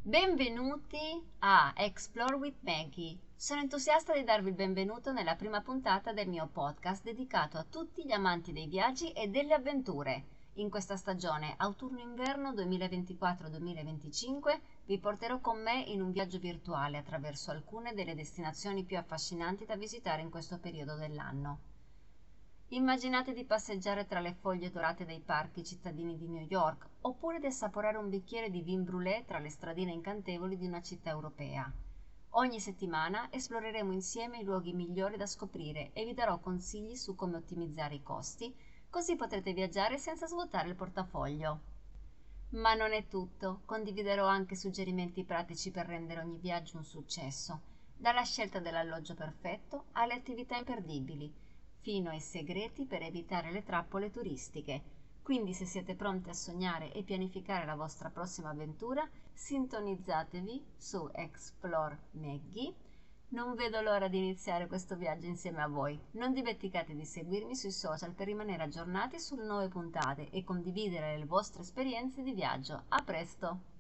Benvenuti a Explore with Maggie. Sono entusiasta di darvi il benvenuto nella prima puntata del mio podcast dedicato a tutti gli amanti dei viaggi e delle avventure. In questa stagione autunno-inverno 2024-2025 vi porterò con me in un viaggio virtuale attraverso alcune delle destinazioni più affascinanti da visitare in questo periodo dell'anno. Immaginate di passeggiare tra le foglie dorate dei parchi cittadini di New York, oppure di assaporare un bicchiere di vin brûlé tra le stradine incantevoli di una città europea. Ogni settimana esploreremo insieme i luoghi migliori da scoprire e vi darò consigli su come ottimizzare i costi, così potrete viaggiare senza svuotare il portafoglio. Ma non è tutto, condividerò anche suggerimenti pratici per rendere ogni viaggio un successo, dalla scelta dell'alloggio perfetto alle attività imperdibili, fino ai segreti per evitare le trappole turistiche. Quindi se siete pronti a sognare e pianificare la vostra prossima avventura, sintonizzatevi su Explore Maggie. Non vedo l'ora di iniziare questo viaggio insieme a voi. Non dimenticate di seguirmi sui social per rimanere aggiornati sulle nuove puntate e condividere le vostre esperienze di viaggio. A presto!